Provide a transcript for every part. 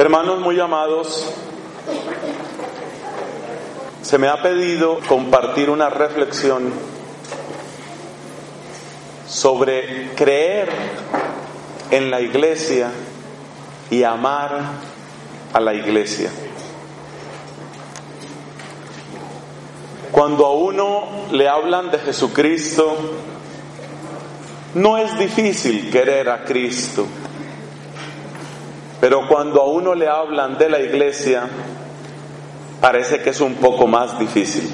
Hermanos muy amados, se me ha pedido compartir una reflexión sobre creer en la iglesia y amar a la iglesia. Cuando a uno le hablan de Jesucristo, no es difícil querer a Cristo. Pero cuando a uno le hablan de la iglesia, parece que es un poco más difícil.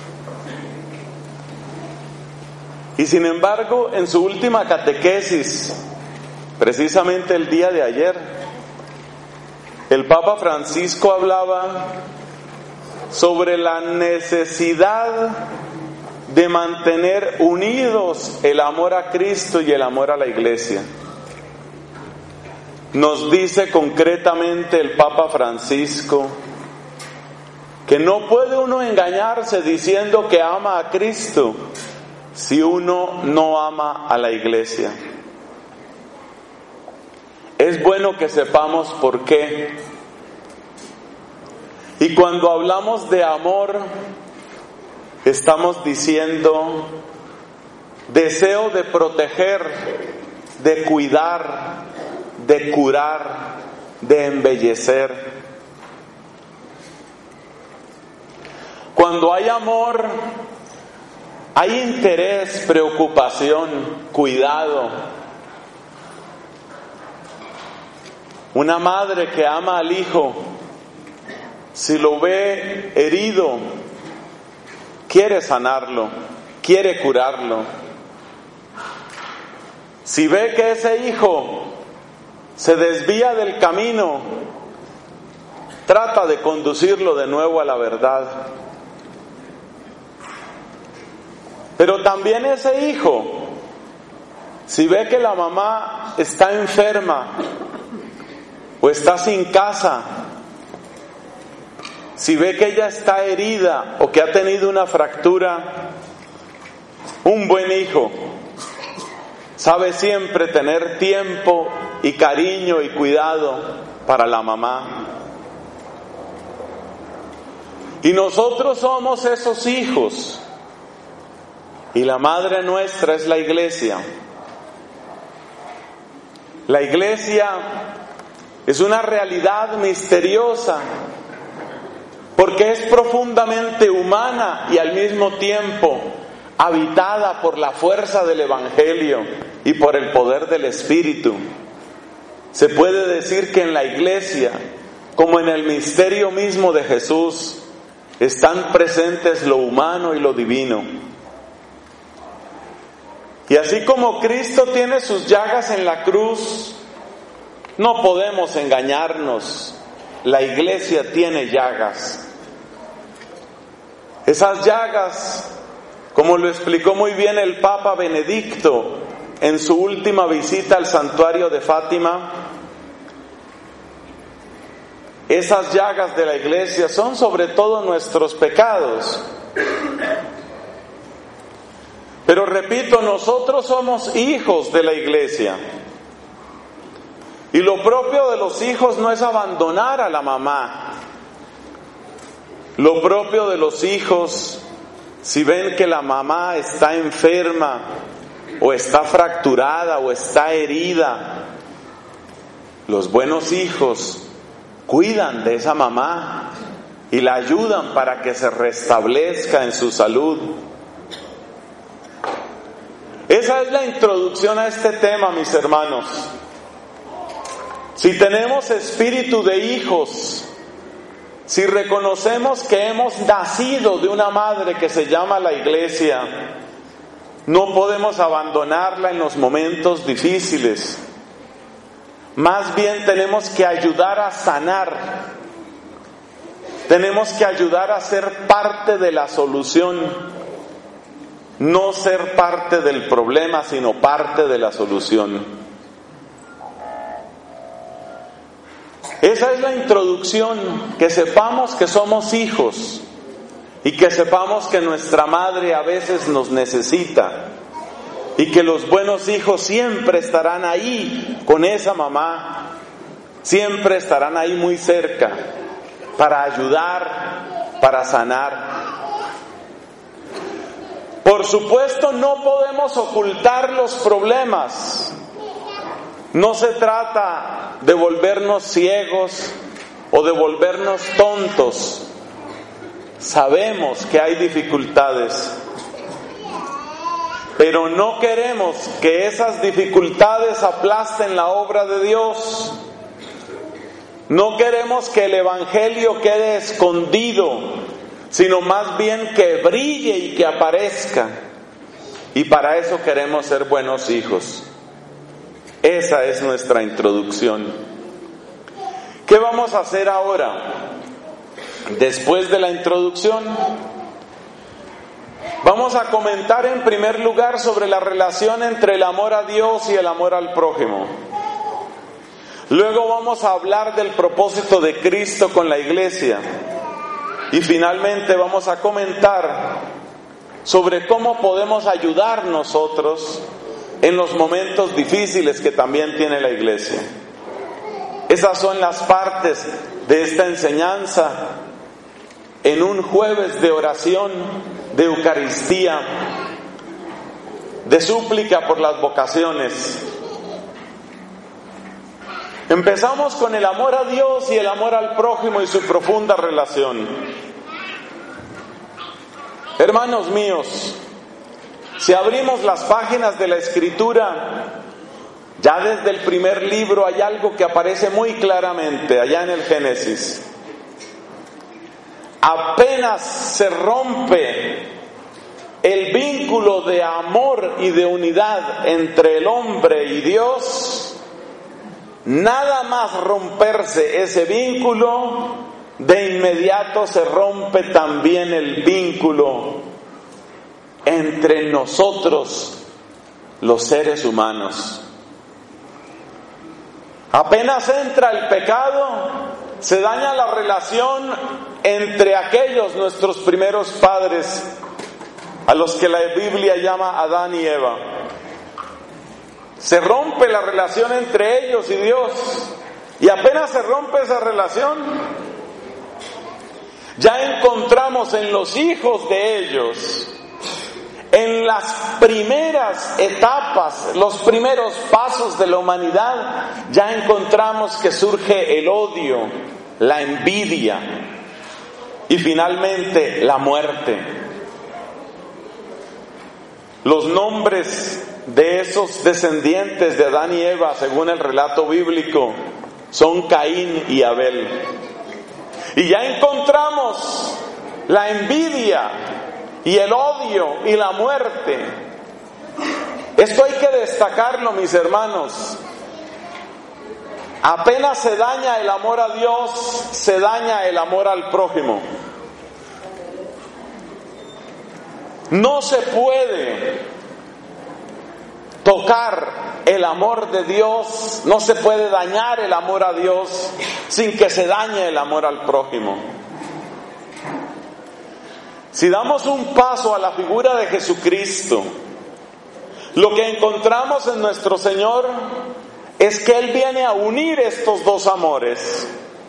Y sin embargo, en su última catequesis, precisamente el día de ayer, el Papa Francisco hablaba sobre la necesidad de mantener unidos el amor a Cristo y el amor a la iglesia. Nos dice concretamente el Papa Francisco que no puede uno engañarse diciendo que ama a Cristo si uno no ama a la iglesia. Es bueno que sepamos por qué. Y cuando hablamos de amor, estamos diciendo deseo de proteger, de cuidar, de curar, de embellecer. Cuando hay amor, hay interés, preocupación, cuidado. Una madre que ama al hijo, si lo ve herido, quiere sanarlo, quiere curarlo. Si ve que ese hijo se desvía del camino, trata de conducirlo de nuevo a la verdad. Pero también ese hijo, si ve que la mamá está enferma o está sin casa, si ve que ella está herida o que ha tenido una fractura, un buen hijo sabe siempre tener tiempo y cariño y cuidado para la mamá. Y nosotros somos esos hijos. Y la madre nuestra es la iglesia. La iglesia es una realidad misteriosa porque es profundamente humana y al mismo tiempo habitada por la fuerza del Evangelio y por el poder del Espíritu. Se puede decir que en la iglesia, como en el misterio mismo de Jesús, están presentes lo humano y lo divino. Y así como Cristo tiene sus llagas en la cruz, no podemos engañarnos. La iglesia tiene llagas. Esas llagas, como lo explicó muy bien el Papa Benedicto en su última visita al santuario de Fátima, esas llagas de la iglesia son sobre todo nuestros pecados. Pero repito, nosotros somos hijos de la iglesia. Y lo propio de los hijos no es abandonar a la mamá. Lo propio de los hijos, si ven que la mamá está enferma, o está fracturada, o está herida, los buenos hijos cuidan de esa mamá y la ayudan para que se restablezca en su salud. Esa es la introducción a este tema, mis hermanos. Si tenemos espíritu de hijos, si reconocemos que hemos nacido de una madre que se llama la iglesia, no podemos abandonarla en los momentos difíciles. Más bien tenemos que ayudar a sanar. Tenemos que ayudar a ser parte de la solución. No ser parte del problema, sino parte de la solución. Esa es la introducción, que sepamos que somos hijos y que sepamos que nuestra madre a veces nos necesita y que los buenos hijos siempre estarán ahí con esa mamá siempre estarán ahí muy cerca para ayudar, para sanar. Por supuesto, no podemos ocultar los problemas. No se trata de volvernos ciegos o de volvernos tontos. Sabemos que hay dificultades, pero no queremos que esas dificultades aplasten la obra de Dios. No queremos que el Evangelio quede escondido, sino más bien que brille y que aparezca. Y para eso queremos ser buenos hijos. Esa es nuestra introducción. ¿Qué vamos a hacer ahora? Después de la introducción, vamos a comentar en primer lugar sobre la relación entre el amor a Dios y el amor al prójimo. Luego vamos a hablar del propósito de Cristo con la iglesia. Y finalmente vamos a comentar sobre cómo podemos ayudar nosotros en los momentos difíciles que también tiene la iglesia. Esas son las partes de esta enseñanza en un jueves de oración, de Eucaristía, de súplica por las vocaciones. Empezamos con el amor a Dios y el amor al prójimo y su profunda relación. Hermanos míos, si abrimos las páginas de la Escritura, ya desde el primer libro hay algo que aparece muy claramente, allá en el Génesis. Apenas se rompe el vínculo de amor y de unidad entre el hombre y Dios, nada más romperse ese vínculo, de inmediato se rompe también el vínculo entre nosotros, los seres humanos. Apenas entra el pecado, se daña la relación entre aquellos nuestros primeros padres, a los que la Biblia llama Adán y Eva. Se rompe la relación entre ellos y Dios, y apenas se rompe esa relación, ya encontramos en los hijos de ellos, en las primeras etapas, los primeros pasos de la humanidad, ya encontramos que surge el odio, la envidia y finalmente la muerte. Los nombres de esos descendientes de Adán y Eva, según el relato bíblico, son Caín y Abel. Y ya encontramos la envidia y el odio y la muerte. Esto hay que destacarlo, mis hermanos. Apenas se daña el amor a Dios, se daña el amor al prójimo. No se puede tocar el amor de Dios, no se puede dañar el amor a Dios sin que se dañe el amor al prójimo. Si damos un paso a la figura de Jesucristo, lo que encontramos en nuestro Señor es que Él viene a unir estos dos amores.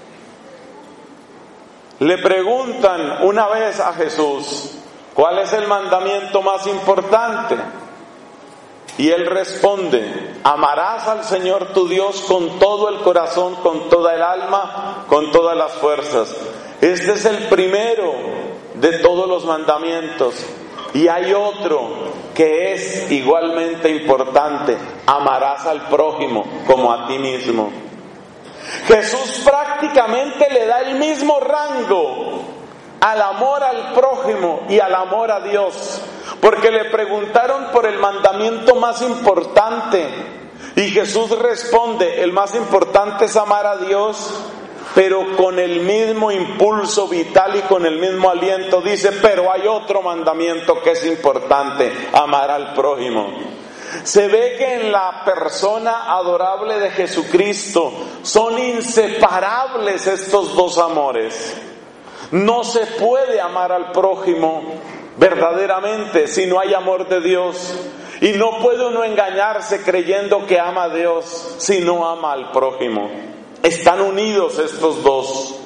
Le preguntan una vez a Jesús, ¿cuál es el mandamiento más importante? Y Él responde, amarás al Señor tu Dios con todo el corazón, con toda el alma, con todas las fuerzas. Este es el primero de todos los mandamientos. Y hay otro que es igualmente importante, amarás al prójimo como a ti mismo. Jesús prácticamente le da el mismo rango al amor al prójimo y al amor a Dios, porque le preguntaron por el mandamiento más importante y Jesús responde, el más importante es amar a Dios, pero con el mismo impulso vital y con el mismo aliento dice, pero hay otro mandamiento que es importante, amar al prójimo. Se ve que en la persona adorable de Jesucristo son inseparables estos dos amores. No se puede amar al prójimo verdaderamente si no hay amor de Dios, y no puede uno engañarse creyendo que ama a Dios si no ama al prójimo. están unidos estos dos.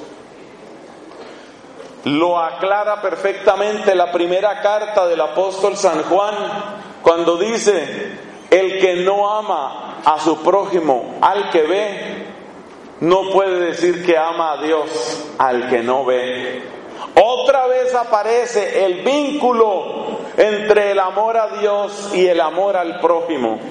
Lo aclara perfectamente la primera carta del apóstol San Juan, cuando dice: el que no ama a su prójimo al que ve, no puede decir que ama a Dios al que no ve. Otra vez aparece el vínculo entre el amor a Dios y el amor al prójimo.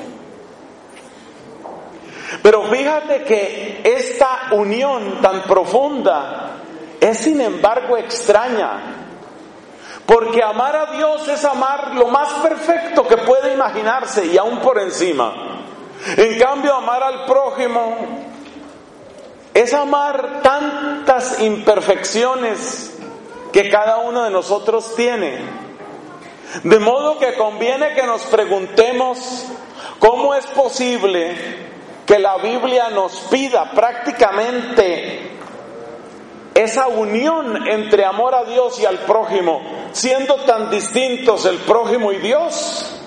Pero fíjate que esta unión tan profunda es sin embargo extraña, porque amar a Dios es amar lo más perfecto que puede imaginarse y aún por encima. En cambio, amar al prójimo es amar tantas imperfecciones que cada uno de nosotros tiene. De modo que conviene que nos preguntemos cómo es posible que la Biblia nos pida prácticamente esa unión entre amor a Dios y al prójimo, siendo tan distintos el prójimo y Dios.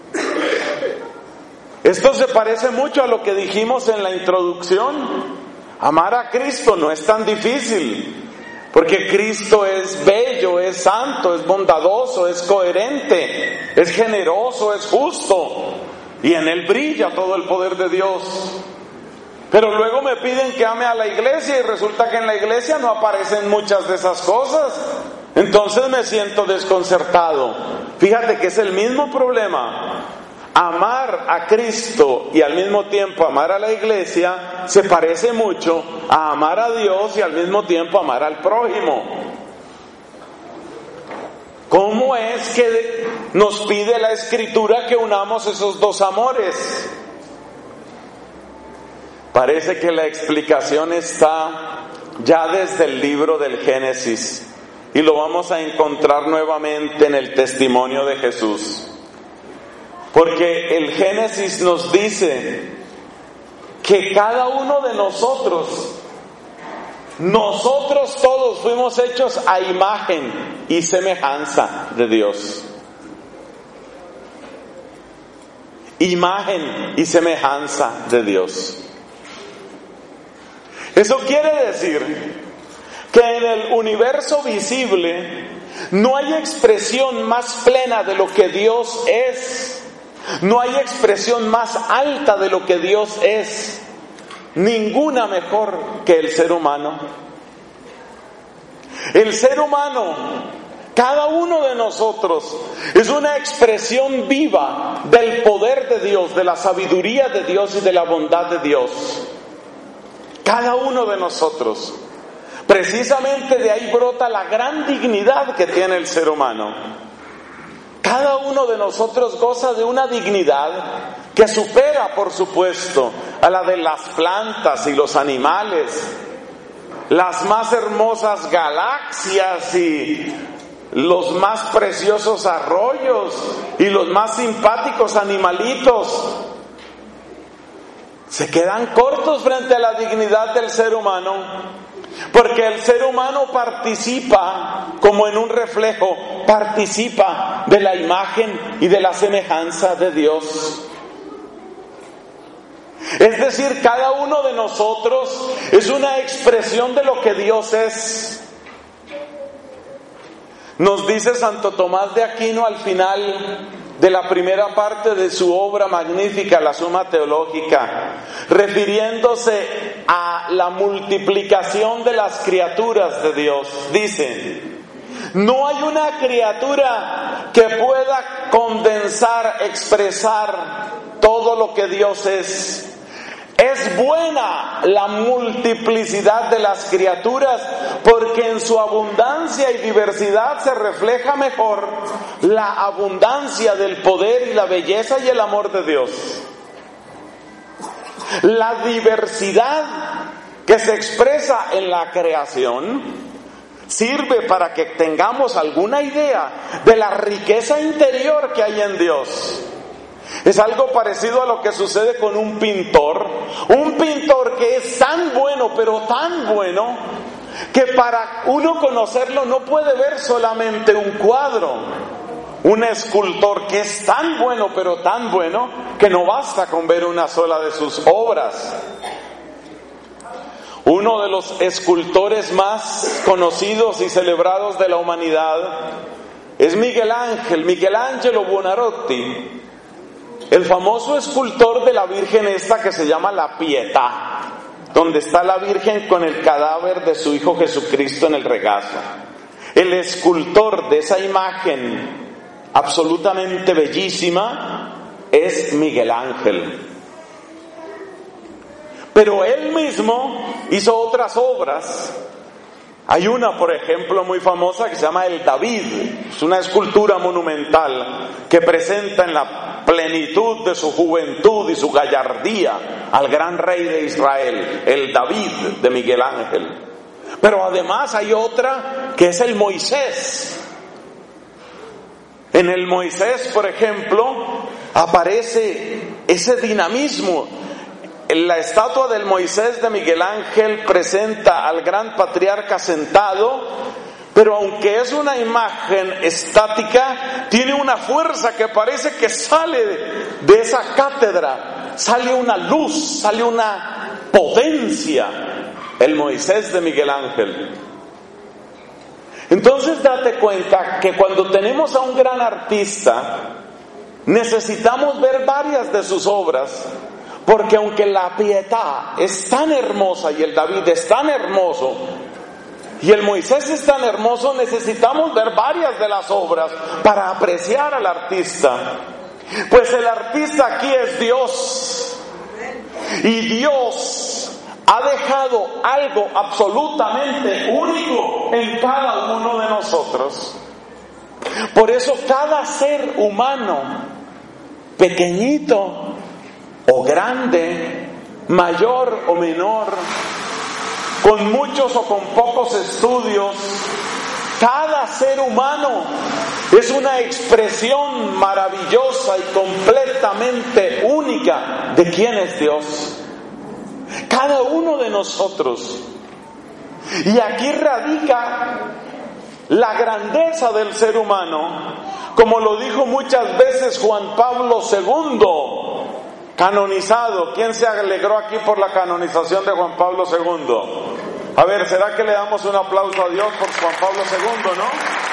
Esto se parece mucho a lo que dijimos en la introducción. Amar a Cristo no es tan difícil, porque Cristo es bello, es santo, es bondadoso, es coherente, es generoso, es justo, y en Él brilla todo el poder de Dios. Pero luego me piden que ame a la iglesia y resulta que en la iglesia no aparecen muchas de esas cosas. Entonces me siento desconcertado. Fíjate que es el mismo problema. Amar a Cristo y al mismo tiempo amar a la iglesia se parece mucho a amar a Dios y al mismo tiempo amar al prójimo. ¿Cómo es que nos pide la Escritura que unamos esos dos amores? Parece que la explicación está ya desde el libro del Génesis y lo vamos a encontrar nuevamente en el testimonio de Jesús. Porque el Génesis nos dice que cada uno de nosotros todos fuimos hechos a imagen y semejanza de Dios. Imagen y semejanza de Dios. Eso quiere decir que en el universo visible no hay expresión más plena de lo que Dios es. No hay expresión más alta de lo que Dios es. Ninguna mejor que el ser humano. El ser humano, cada uno de nosotros, es una expresión viva del poder de Dios, de la sabiduría de Dios y de la bondad de Dios. Cada uno de nosotros. Precisamente de ahí brota la gran dignidad que tiene el ser humano. Cada uno de nosotros goza de una dignidad que supera, por supuesto, a la de las plantas y los animales, las más hermosas galaxias y los más preciosos arroyos y los más simpáticos animalitos. Se quedan cortos frente a la dignidad del ser humano, porque el ser humano participa, como en un reflejo, participa de la imagen y de la semejanza de Dios. Es decir, cada uno de nosotros es una expresión de lo que Dios es. Nos dice Santo Tomás de Aquino al final de la primera parte de su obra magnífica, la Suma Teológica, refiriéndose a la multiplicación de las criaturas de Dios. Dice: no hay una criatura que pueda condensar, expresar todo lo que Dios es. Es buena la multiplicidad de las criaturas, porque en su abundancia y diversidad se refleja mejor la abundancia del poder y la belleza y el amor de Dios. La diversidad que se expresa en la creación sirve para que tengamos alguna idea de la riqueza interior que hay en Dios. Es algo parecido a lo que sucede con un pintor que es tan bueno, pero tan bueno, que para uno conocerlo no puede ver solamente un cuadro. Un escultor que es tan bueno, pero tan bueno, que no basta con ver una sola de sus obras. Uno de los escultores más conocidos y celebrados de la humanidad es Miguel Ángel, Michelangelo Buonarroti, el famoso escultor de la Virgen esta que se llama La Pietà, donde está la Virgen con el cadáver de su Hijo Jesucristo en el regazo. El escultor de esa imagen absolutamente bellísima es Miguel Ángel. Pero él mismo hizo otras obras. Hay una, por ejemplo, muy famosa que se llama el David. Es una escultura monumental que presenta en la plenitud de su juventud y su gallardía al gran rey de Israel, el David de Miguel Ángel. Pero además hay otra que es el Moisés. En el Moisés, por ejemplo, aparece ese dinamismo. La estatua del Moisés de Miguel Ángel presenta al gran patriarca sentado, pero aunque es una imagen estática, tiene una fuerza que parece que sale de esa cátedra, sale una luz, sale una potencia, el Moisés de Miguel Ángel. Entonces date cuenta que cuando tenemos a un gran artista, necesitamos ver varias de sus obras, porque aunque la Pietà es tan hermosa y el David es tan hermoso y el Moisés es tan hermoso, necesitamos ver varias de las obras para apreciar al artista. Pues el artista aquí es Dios, y Dios ha dejado algo absolutamente único en cada uno de nosotros. Por eso cada ser humano, pequeñito o grande, mayor o menor, con muchos o con pocos estudios, cada ser humano es una expresión maravillosa y completamente única de quién es Dios. Cada uno de nosotros. Y aquí radica la grandeza del ser humano, como lo dijo muchas veces Juan Pablo II, canonizado. ¿Quién se alegró aquí por la canonización de Juan Pablo II? A ver, ¿será que le damos un aplauso a Dios por Juan Pablo II, no?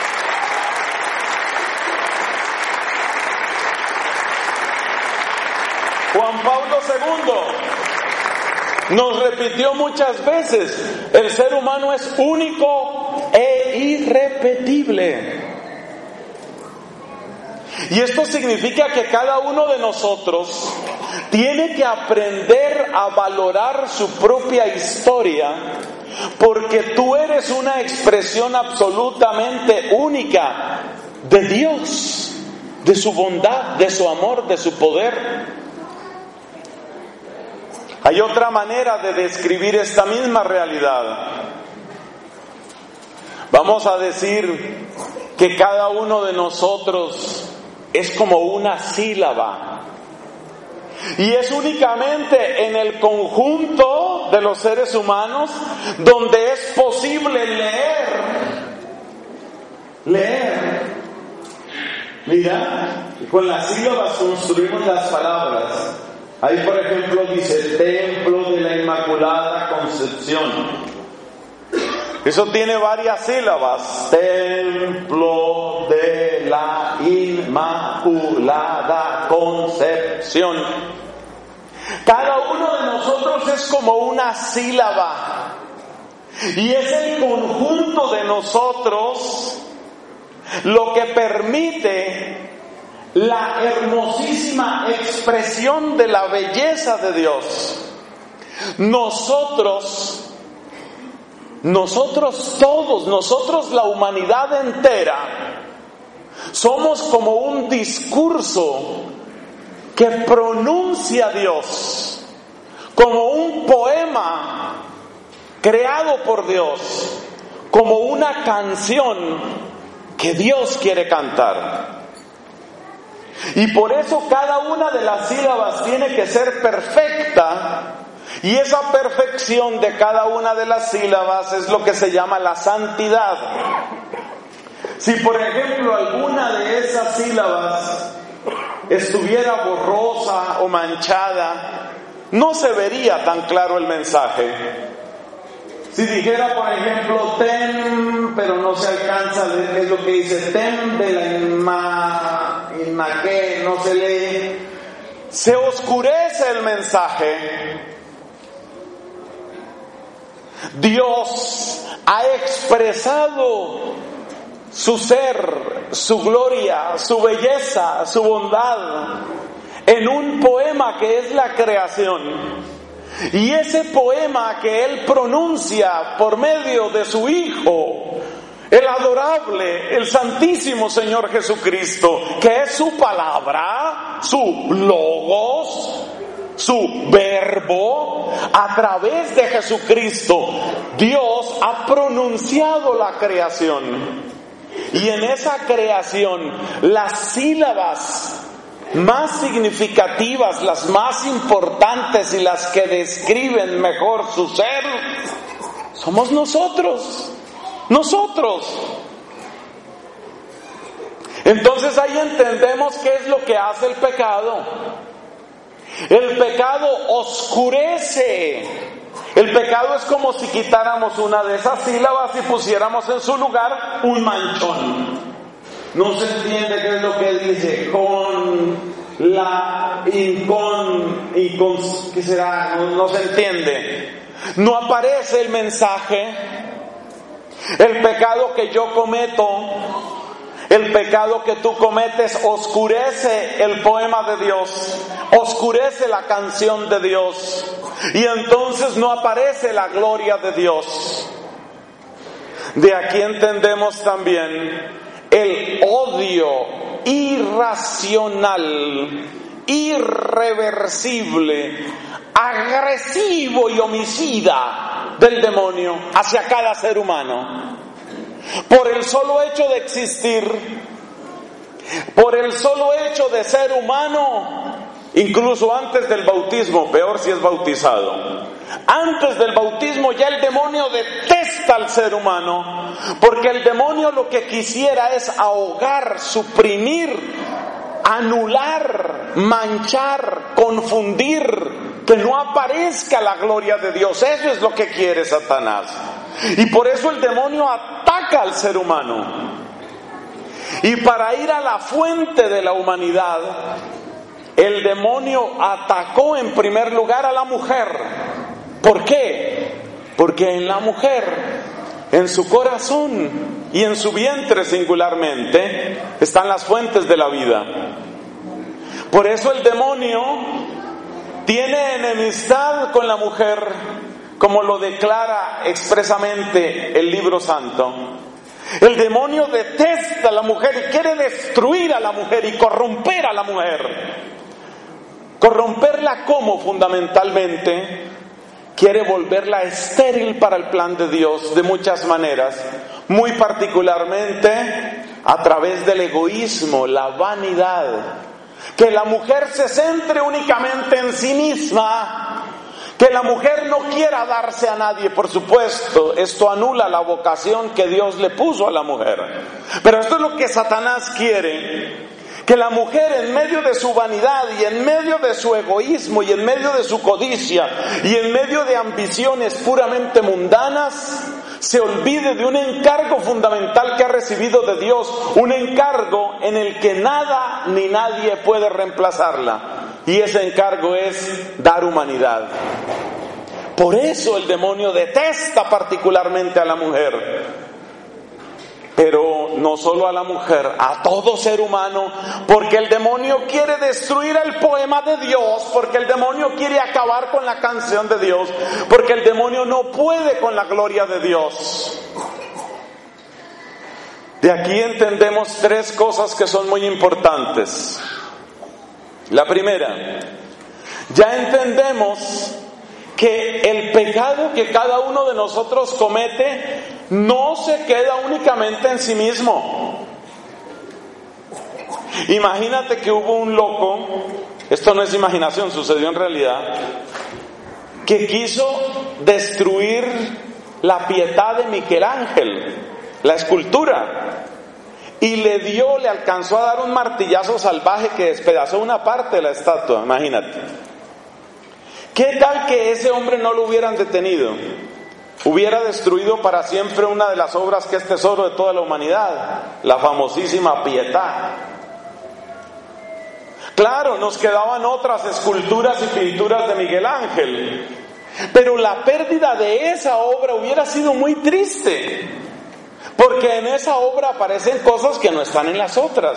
Juan Pablo II nos repitió muchas veces: el ser humano es único e irrepetible. Y esto significa que cada uno de nosotros tiene que aprender a valorar su propia historia, porque tú eres una expresión absolutamente única de Dios, de su bondad, de su amor, de su poder. Hay otra manera de describir esta misma realidad. Vamos a decir que cada uno de nosotros es como una sílaba, y es únicamente en el conjunto de los seres humanos donde es posible leer. Mira, con las sílabas construimos las palabras. Ahí, por ejemplo, dice Templo de la Inmaculada Concepción. Eso tiene varias sílabas. Templo de la Inmaculada Concepción. Cada uno de nosotros es como una sílaba, y es el conjunto de nosotros lo que permite la hermosísima expresión de la belleza de Dios. Nosotros todos, la humanidad entera, somos como un discurso que pronuncia Dios, como un poema creado por Dios, como una canción que Dios quiere cantar. Y por eso cada una de las sílabas tiene que ser perfecta. Y esa perfección de cada una de las sílabas es lo que se llama la santidad. Si por ejemplo alguna de esas sílabas estuviera borrosa o manchada, no se vería tan claro el mensaje. Si dijera, por ejemplo, tem, pero no se alcanza a leer qué es lo que dice, tem de la inmaque, no se lee, se oscurece el mensaje. Dios ha expresado su ser, su gloria, su belleza, su bondad en un poema que es la creación. Y ese poema que Él pronuncia por medio de su Hijo, el adorable, el santísimo Señor Jesucristo, que es su palabra, su logos, su verbo, a través de Jesucristo, Dios ha pronunciado la creación. Y en esa creación, las sílabas más significativas, las más importantes y las que describen mejor su ser, somos nosotros. Entonces ahí entendemos qué es lo que hace el pecado. El pecado oscurece. El pecado es como si quitáramos una de esas sílabas y pusiéramos en su lugar un manchón. No se entiende qué es lo que dice ¿qué será? No se entiende. No aparece el mensaje. El pecado que yo cometo, el pecado que tú cometes, oscurece el poema de Dios, oscurece la canción de Dios, y entonces no aparece la gloria de Dios. De aquí entendemos también el odio irracional, irreversible, agresivo y homicida del demonio hacia cada ser humano. Por el solo hecho de existir, por el solo hecho de ser humano, incluso antes del bautismo, peor si es bautizado. Antes del bautismo ya el demonio detesta al ser humano, porque el demonio lo que quisiera es ahogar, suprimir, anular, manchar, confundir, que no aparezca la gloria de Dios. Eso es lo que quiere Satanás. Y por eso el demonio ataca al ser humano. Y para ir a la fuente de la humanidad, el demonio atacó en primer lugar a la mujer. ¿Por qué? Porque en la mujer, en su corazón y en su vientre singularmente, están las fuentes de la vida. Por eso el demonio tiene enemistad con la mujer, como lo declara expresamente el libro santo. El demonio detesta a la mujer y quiere destruir a la mujer y corromper a la mujer. Corromperla como fundamentalmente quiere volverla estéril para el plan de Dios de muchas maneras, muy particularmente a través del egoísmo, la vanidad. Que la mujer se centre únicamente en sí misma, que la mujer no quiera darse a nadie, por supuesto, esto anula la vocación que Dios le puso a la mujer. Pero esto es lo que Satanás quiere, que la mujer en medio de su vanidad y en medio de su egoísmo y en medio de su codicia y en medio de ambiciones puramente mundanas, se olvide de un encargo fundamental que ha recibido de Dios, un encargo en el que nada ni nadie puede reemplazarla, y ese encargo es dar humanidad. Por eso el demonio detesta particularmente a la mujer, pero no solo a la mujer, a todo ser humano, porque el demonio quiere destruir el poema de Dios, porque el demonio quiere acabar con la canción de Dios, porque el demonio no puede con la gloria de Dios. De aquí entendemos tres cosas que son muy importantes. La primera, ya entendemos que el pecado que cada uno de nosotros comete no se queda únicamente en sí mismo. Imagínate que hubo un loco, esto no es imaginación, sucedió en realidad, que quiso destruir la Pietà de Miguel Ángel, la escultura, y le alcanzó a dar un martillazo salvaje que despedazó una parte de la estatua. Imagínate. ¿Qué tal que ese hombre no lo hubieran detenido? hubiera destruido para siempre una de las obras que es tesoro de toda la humanidad, la famosísima Pietà. Claro, nos quedaban otras esculturas y pinturas de Miguel Ángel, pero la pérdida de esa obra hubiera sido muy triste, porque en esa obra aparecen cosas que no están en las otras.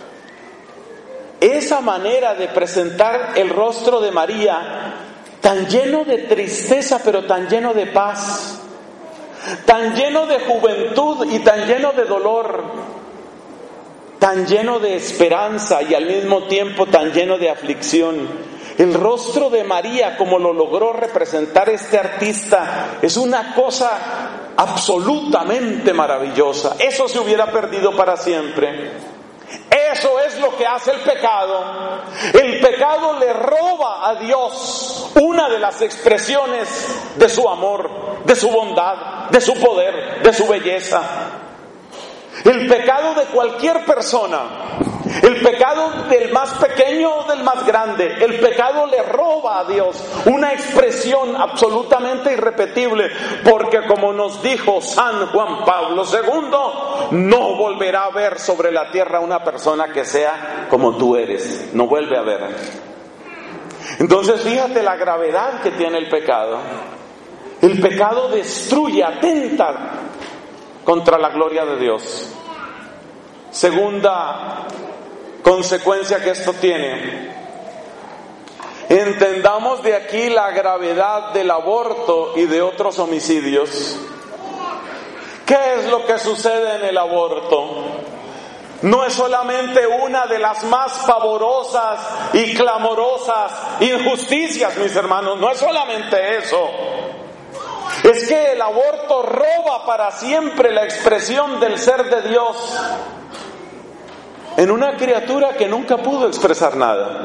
Esa manera de presentar el rostro de María, tan lleno de tristeza, pero tan lleno de paz, tan lleno de juventud y tan lleno de dolor, tan lleno de esperanza y al mismo tiempo tan lleno de aflicción. El rostro de María, como lo logró representar este artista, es una cosa absolutamente maravillosa. Eso se hubiera perdido para siempre. Eso es lo que hace el pecado. El pecado le roba a Dios una de las expresiones de su amor, de su bondad, de su poder, de su belleza. El pecado de cualquier persona, el pecado del más pequeño o del más grande, el pecado le roba a Dios una expresión absolutamente irrepetible, porque como nos dijo San Juan Pablo II, no volverá a ver sobre la tierra una persona que sea como tú eres, no vuelve a ver. Entonces fíjate la gravedad que tiene el pecado. El pecado destruye, atenta contra la gloria de Dios. Segunda consecuencia que esto tiene: entendamos de aquí la gravedad del aborto y de otros homicidios. ¿Qué es lo que sucede en el aborto? No es solamente una de las más pavorosas y clamorosas injusticias, mis hermanos, no es solamente eso. Es que el aborto roba para siempre la expresión del ser de Dios en una criatura que nunca pudo expresar nada.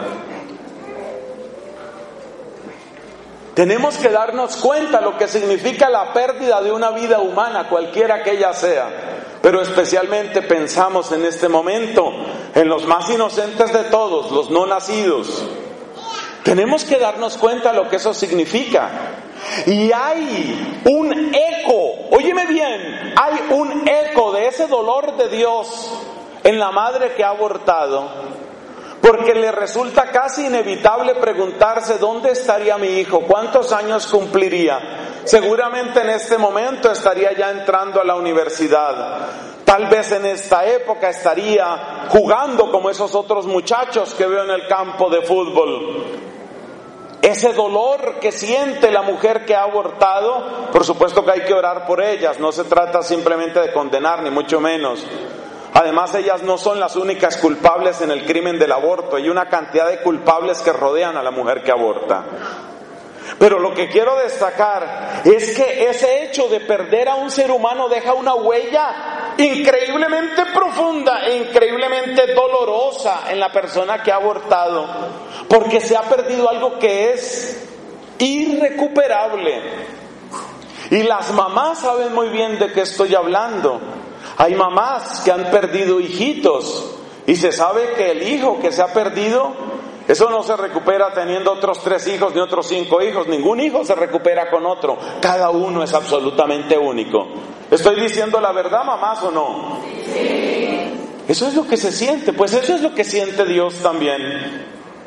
Tenemos que darnos cuenta lo que significa la pérdida de una vida humana, cualquiera que ella sea, pero especialmente pensamos en este momento en los más inocentes de todos, los no nacidos. Tenemos que darnos cuenta lo que eso significa. Y hay un eco, óyeme bien, hay un eco de ese dolor de Dios en la madre que ha abortado, porque le resulta casi inevitable preguntarse: ¿dónde estaría mi hijo? ¿Cuántos años cumpliría? Seguramente en este momento estaría ya entrando a la universidad. Tal vez en esta época estaría jugando como esos otros muchachos que veo en el campo de fútbol. Ese dolor que siente la mujer que ha abortado, por supuesto que hay que orar por ellas, no se trata simplemente de condenar, ni mucho menos. Además, ellas no son las únicas culpables en el crimen del aborto, hay una cantidad de culpables que rodean a la mujer que aborta. Pero lo que quiero destacar es que ese hecho de perder a un ser humano deja una huella increíblemente profunda e increíblemente dolorosa en la persona que ha abortado, porque se ha perdido algo que es irrecuperable. Y las mamás saben muy bien de qué estoy hablando. Hay mamás que han perdido hijitos y se sabe que el hijo que se ha perdido, eso no se recupera teniendo otros 3 hijos ni otros 5 hijos. Ningún hijo se recupera con otro. Cada uno es absolutamente único. ¿Estoy diciendo la verdad, mamás, o no? Sí. Eso es lo que se siente. Pues eso es lo que siente Dios también.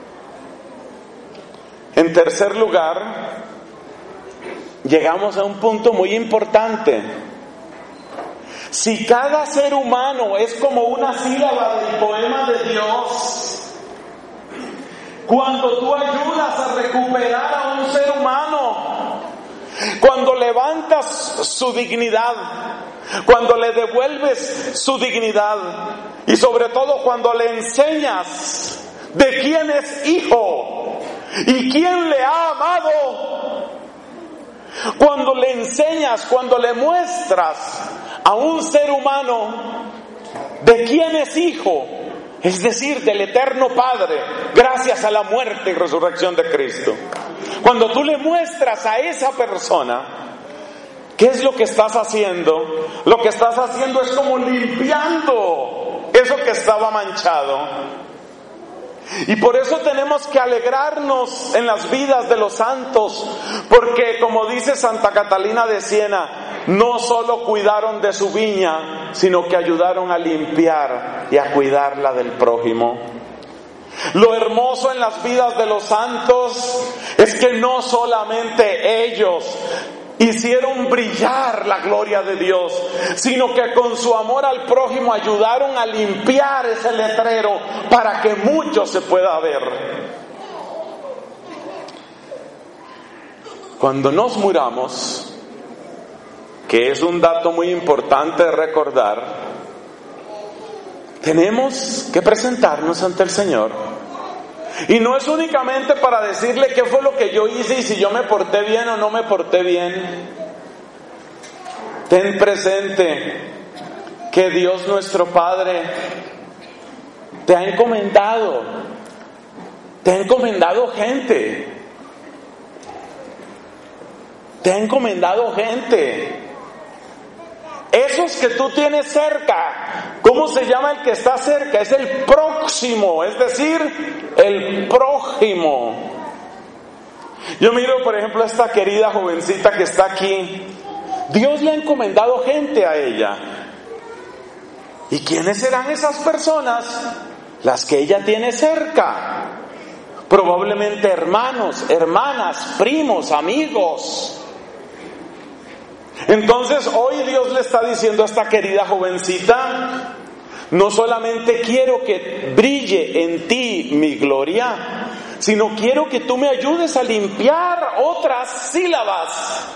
En tercer lugar, llegamos a un punto muy importante. Si cada ser humano es como una sílaba del poema de Dios, cuando tú ayudas a recuperar a un ser humano, cuando levantas su dignidad, cuando le devuelves su dignidad y sobre todo cuando le enseñas de quién es hijo y quién le ha amado, cuando le enseñas, cuando le muestras a un ser humano de quién es hijo, es decir, del eterno Padre, gracias a la muerte y resurrección de Cristo. Cuando tú le muestras a esa persona qué es lo que estás haciendo, lo que estás haciendo es como limpiando eso que estaba manchado. Y por eso tenemos que alegrarnos en las vidas de los santos, porque como dice Santa Catalina de Siena, no solo cuidaron de su viña, sino que ayudaron a limpiar y a cuidarla del prójimo. Lo hermoso en las vidas de los santos es que no solamente ellos hicieron brillar la gloria de Dios, sino que con su amor al prójimo ayudaron a limpiar ese letrero para que mucho se pueda ver. Cuando nos muramos, que es un dato muy importante de recordar, tenemos que presentarnos ante el Señor. Y no es únicamente para decirle qué fue lo que yo hice y si yo me porté bien o no me porté bien. Ten presente que Dios nuestro Padre te ha encomendado gente. Te ha encomendado gente. Esos que tú tienes cerca, ¿cómo se llama el que está cerca? Es el próximo, es decir, el prójimo. Yo miro, por ejemplo, a esta querida jovencita que está aquí. Dios le ha encomendado gente a ella. ¿Y quiénes serán esas personas? Las que ella tiene cerca. Probablemente hermanos, hermanas, primos, amigos. Entonces hoy Dios le está diciendo a esta querida jovencita: no solamente quiero que brille en ti mi gloria, sino quiero que tú me ayudes a limpiar otras sílabas.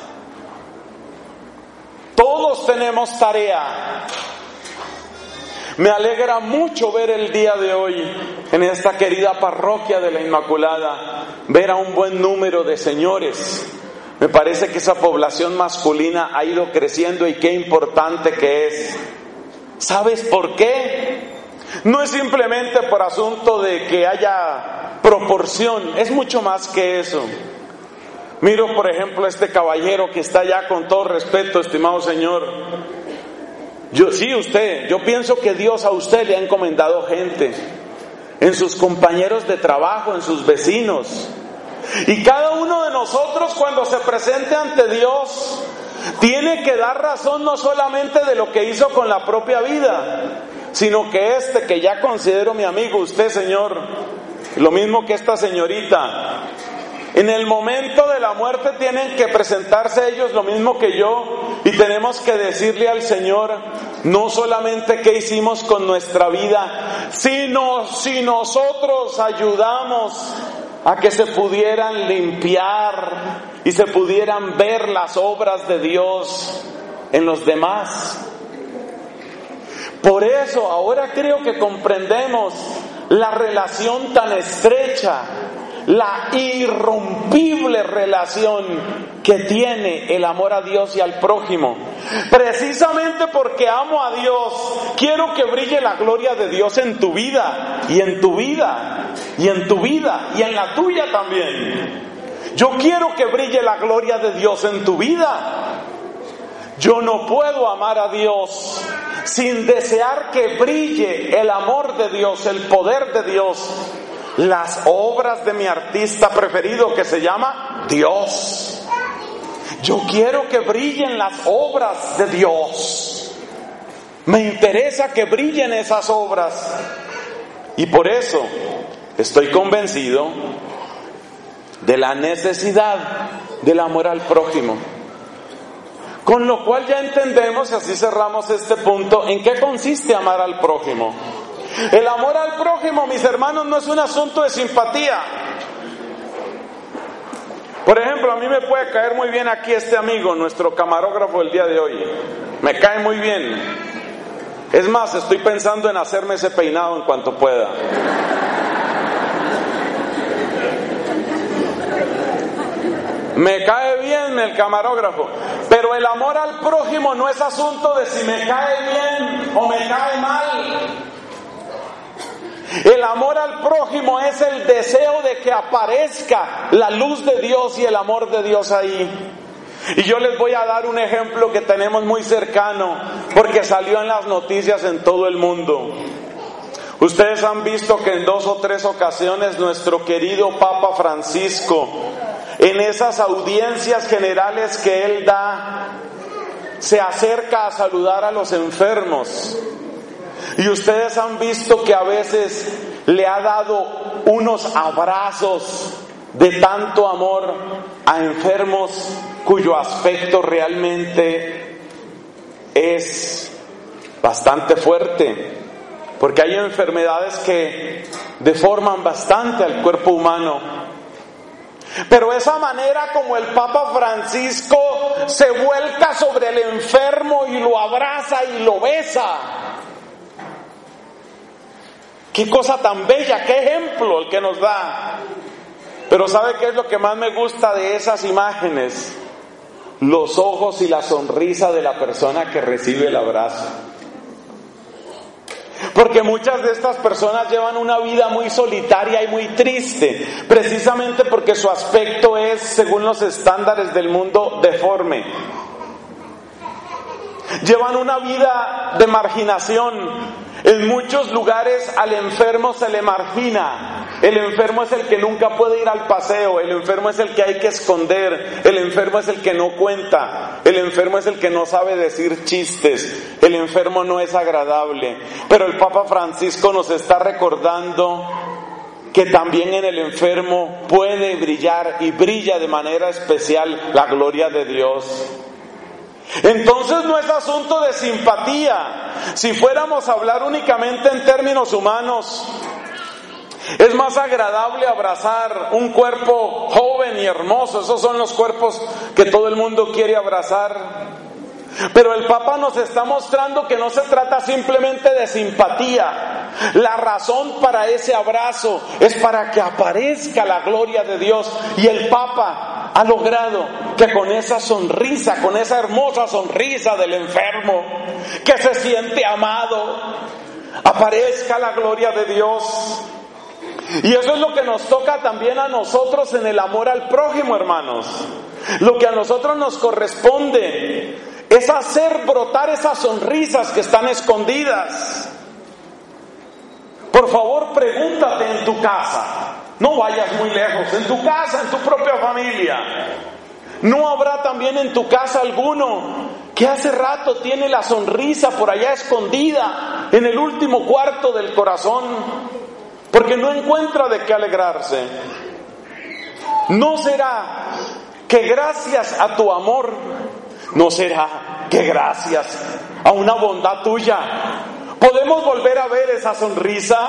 Todos tenemos tarea. Me alegra mucho ver el día de hoy en esta querida parroquia de la Inmaculada, ver a un buen número de señores. Me parece que esa población masculina ha ido creciendo y qué importante que es. ¿Sabes por qué? No es simplemente por asunto de que haya proporción, es mucho más que eso. Miro, por ejemplo, a este caballero que está allá, con todo respeto, estimado señor. Yo pienso que Dios a usted le ha encomendado gente, en sus compañeros de trabajo, en sus vecinos. Y cada uno de nosotros, cuando se presente ante Dios, tiene que dar razón no solamente de lo que hizo con la propia vida, sino que que ya considero mi amigo, usted, Señor, lo mismo que esta señorita, en el momento de la muerte tienen que presentarse ellos lo mismo que yo, y tenemos que decirle al Señor no solamente qué hicimos con nuestra vida, sino si nosotros ayudamos a que se pudieran limpiar y se pudieran ver las obras de Dios en los demás. Por eso ahora creo que comprendemos la relación tan estrecha, la irrompible relación que tiene el amor a Dios y al prójimo. Precisamente porque amo a Dios, quiero que brille la gloria de Dios en tu vida, y en tu vida, y en tu vida, y en la tuya también. Yo quiero que brille la gloria de Dios en tu vida. Yo no puedo amar a Dios sin desear que brille el amor de Dios, el poder de Dios, las obras de mi artista preferido que se llama Dios. Yo quiero que brillen las obras de Dios. Me interesa que brillen esas obras. Y por eso estoy convencido de la necesidad del amor al prójimo. Con lo cual ya entendemos, y así cerramos este punto, en qué consiste amar al prójimo. El amor al prójimo, mis hermanos, no es un asunto de simpatía. Por ejemplo, a mí me puede caer muy bien aquí este amigo, nuestro camarógrafo del día de hoy. Me cae muy bien. Es más, estoy pensando en hacerme ese peinado en cuanto pueda. Me cae bien el camarógrafo, pero el amor al prójimo no es asunto de si me cae bien o me cae mal. El amor al prójimo es el deseo de que aparezca la luz de Dios y el amor de Dios ahí. Y yo les voy a dar un ejemplo que tenemos muy cercano, porque salió en las noticias en todo el mundo. Ustedes han visto que en 2 o 3 ocasiones nuestro querido Papa Francisco, en esas audiencias generales que él da, se acerca a saludar a los enfermos. Y ustedes han visto que a veces le ha dado unos abrazos de tanto amor a enfermos cuyo aspecto realmente es bastante fuerte. Porque hay enfermedades que deforman bastante al cuerpo humano. Pero esa manera como el Papa Francisco se vuelca sobre el enfermo y lo abraza y lo besa. Qué cosa tan bella, qué ejemplo el que nos da. Pero ¿sabe qué es lo que más me gusta de esas imágenes? Los ojos y la sonrisa de la persona que recibe el abrazo. Porque muchas de estas personas llevan una vida muy solitaria y muy triste, precisamente porque su aspecto es, según los estándares del mundo, deforme. Llevan una vida de marginación. En muchos lugares al enfermo se le margina. El enfermo es el que nunca puede ir al paseo, el enfermo es el que hay que esconder, el enfermo es el que no cuenta, el enfermo es el que no sabe decir chistes, el enfermo no es agradable. Pero el Papa Francisco nos está recordando que también en el enfermo puede brillar y brilla de manera especial la gloria de Dios. Entonces no es asunto de simpatía. Si fuéramos a hablar únicamente en términos humanos, es más agradable abrazar un cuerpo joven y hermoso. Esos son los cuerpos que todo el mundo quiere abrazar. Pero el Papa nos está mostrando que no se trata simplemente de simpatía. La razón para ese abrazo es para que aparezca la gloria de Dios. Y el Papa ha logrado que con esa sonrisa, con esa hermosa sonrisa del enfermo, que se siente amado, aparezca la gloria de Dios. Y eso es lo que nos toca también a nosotros en el amor al prójimo, hermanos. Lo que a nosotros nos corresponde es hacer brotar esas sonrisas que están escondidas. Por favor, pregúntate en tu casa. No vayas muy lejos. En tu casa, en tu propia familia. ¿No habrá también en tu casa alguno que hace rato tiene la sonrisa por allá escondida en el último cuarto del corazón? Porque no encuentra de qué alegrarse. ¿No será que gracias a tu amor, no será que gracias a una bondad tuya podemos volver a ver esa sonrisa?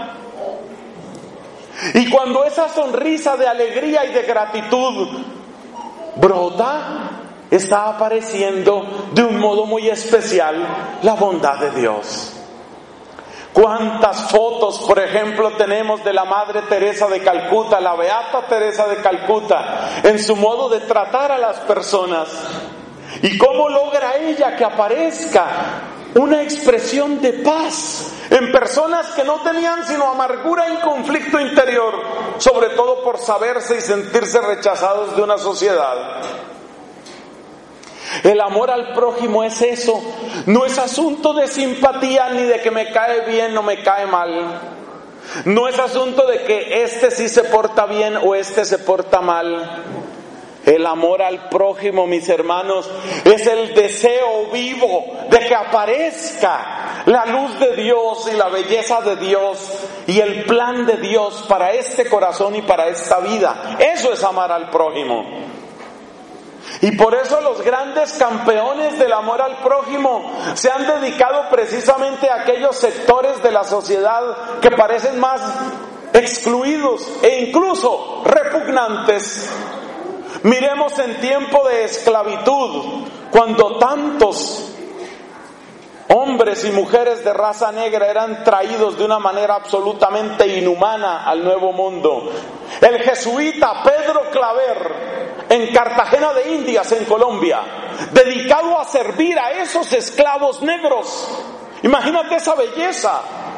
Y cuando esa sonrisa de alegría y de gratitud brota, está apareciendo de un modo muy especial la bondad de Dios. ¿Cuántas fotos, por ejemplo, tenemos de la Madre Teresa de Calcuta, la Beata Teresa de Calcuta, en su modo de tratar a las personas? ¿Y cómo logra ella que aparezca una expresión de paz en personas que no tenían sino amargura y conflicto interior, sobre todo por saberse y sentirse rechazados de una sociedad? El amor al prójimo es eso, no es asunto de simpatía ni de que me cae bien o me cae mal. No es asunto de que este sí se porta bien o este se porta mal. El amor al prójimo, mis hermanos, es el deseo vivo de que aparezca la luz de Dios y la belleza de Dios y el plan de Dios para este corazón y para esta vida. Eso es amar al prójimo. Y por eso los grandes campeones del amor al prójimo se han dedicado precisamente a aquellos sectores de la sociedad que parecen más excluidos e incluso repugnantes. Miremos en tiempo de esclavitud, cuando tantos hombres y mujeres de raza negra eran traídos de una manera absolutamente inhumana al Nuevo Mundo. El jesuita Pedro Claver, en Cartagena de Indias, en Colombia, dedicado a servir a esos esclavos negros. Imagínate esa belleza.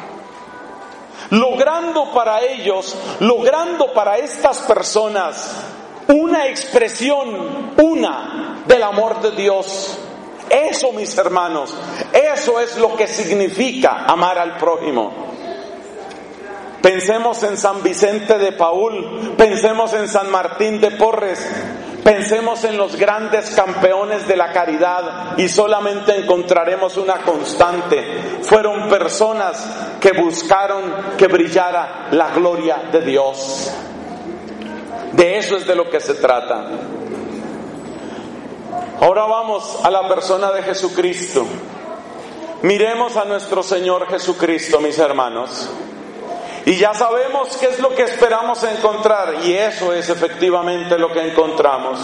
Logrando para ellos, logrando para estas personas una expresión, del amor de Dios. Eso, mis hermanos, eso es lo que significa amar al prójimo. Pensemos en San Vicente de Paúl, pensemos en San Martín de Porres, pensemos en los grandes campeones de la caridad y solamente encontraremos una constante. Fueron personas que buscaron que brillara la gloria de Dios. De eso es de lo que se trata. Ahora vamos a la persona de Jesucristo. Miremos a nuestro Señor Jesucristo, mis hermanos. Y ya sabemos qué es lo que esperamos encontrar, y eso es efectivamente lo que encontramos.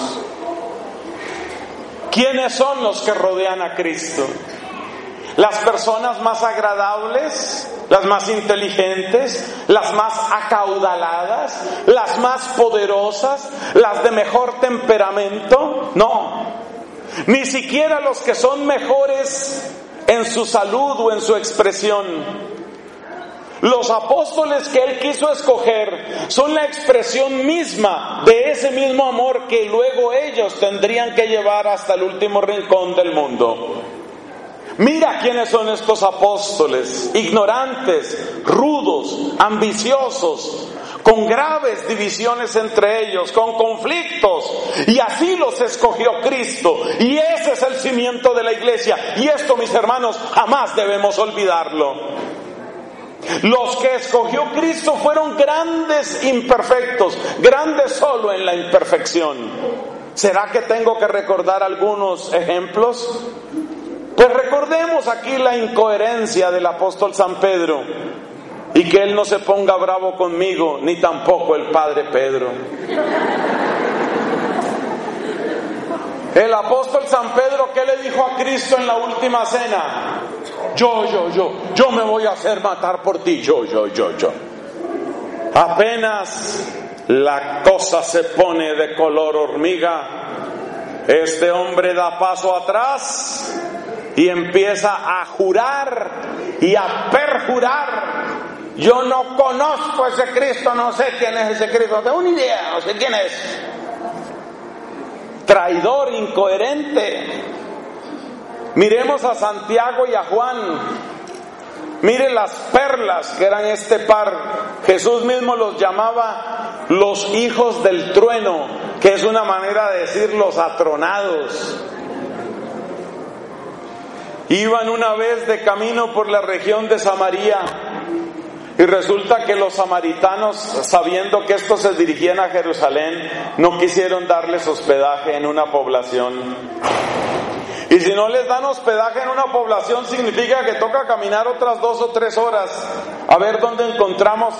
¿Quiénes son los que rodean a Cristo? Las personas más agradables, las más inteligentes, las más acaudaladas, las más poderosas, las de mejor temperamento. No, ni siquiera los que son mejores en su salud o en su expresión. Los apóstoles que Él quiso escoger son la expresión misma de ese mismo amor que luego ellos tendrían que llevar hasta el último rincón del mundo. Mira quiénes son estos apóstoles: ignorantes, rudos, ambiciosos, con graves divisiones entre ellos, con conflictos, y así los escogió Cristo, y ese es el cimiento de la iglesia, y esto, mis hermanos, jamás debemos olvidarlo. Los que escogió Cristo fueron grandes imperfectos, grandes solo en la imperfección. ¿Será que tengo que recordar algunos ejemplos? Pues recordemos aquí la incoherencia del apóstol San Pedro, y que él no se ponga bravo conmigo, ni tampoco el padre Pedro. El apóstol San Pedro, ¿qué le dijo a Cristo en la última cena? Yo me voy a hacer matar por ti, yo. Apenas la cosa se pone de color hormiga, este hombre da paso atrás y empieza a jurar y a perjurar: yo no conozco a ese Cristo, no sé quién es ese Cristo, no tengo ni idea, no sé quién es. Traidor, incoherente. Miremos a Santiago y a Juan. Miren las perlas que eran este par. Jesús mismo los llamaba los hijos del trueno, que es una manera de decir los atronados. Iban una vez de camino por la región de Samaria, y resulta que los samaritanos, sabiendo que estos se dirigían a Jerusalén, no quisieron darles hospedaje en una población. Y si no les dan hospedaje en una población, significa que toca caminar otras 2 o 3 horas a ver dónde encontramos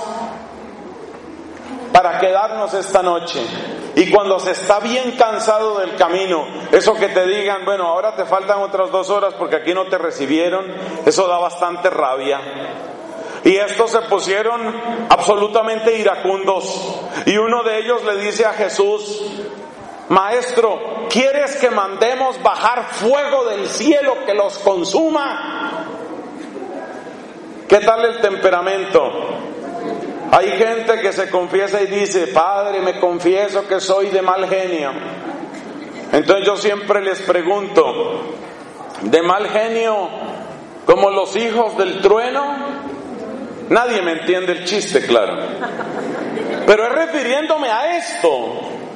para quedarnos esta noche. Y cuando se está bien cansado del camino, eso que te digan: bueno, ahora te faltan otras 2 horas porque aquí no te recibieron, eso da bastante rabia. Y estos se pusieron absolutamente iracundos, y uno de ellos le dice a Jesús: Maestro, ¿quieres que mandemos bajar fuego del cielo que los consuma? ¿Qué tal el temperamento? Hay gente que se confiesa y dice: Padre, me confieso que soy de mal genio. Entonces yo siempre les pregunto: ¿de mal genio como los hijos del trueno? Nadie me entiende el chiste, claro. Pero es refiriéndome a esto.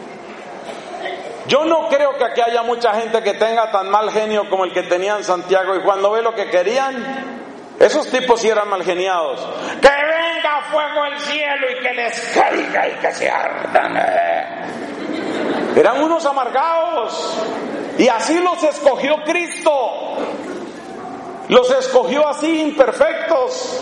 Yo no creo que aquí haya mucha gente que tenga tan mal genio como el que tenían Santiago y Juan. ¿No ve lo que querían? Esos tipos sí eran mal geniados. ¡Que venga fuego del cielo y que les caiga y que se ardan! Eran unos amargados. Y así los escogió Cristo. Los escogió así, imperfectos.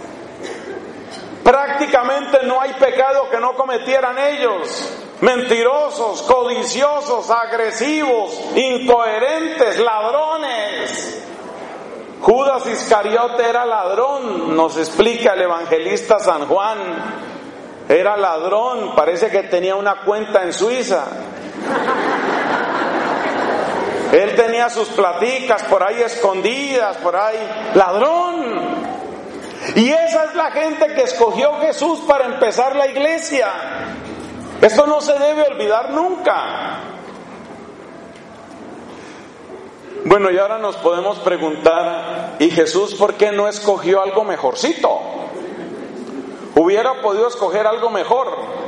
Prácticamente no hay pecado que no cometieran ellos. Mentirosos, codiciosos, agresivos, incoherentes, ladrones. Judas Iscariote era ladrón, nos explica el evangelista San Juan. Era ladrón, parece que tenía una cuenta en Suiza. Él tenía sus platicas por ahí escondidas, por ahí. Ladrón. Y esa es la gente que escogió Jesús para empezar la iglesia. Esto no se debe olvidar nunca. Bueno, y ahora nos podemos preguntar: ¿y Jesús por qué no escogió algo mejorcito? Hubiera podido escoger algo mejor.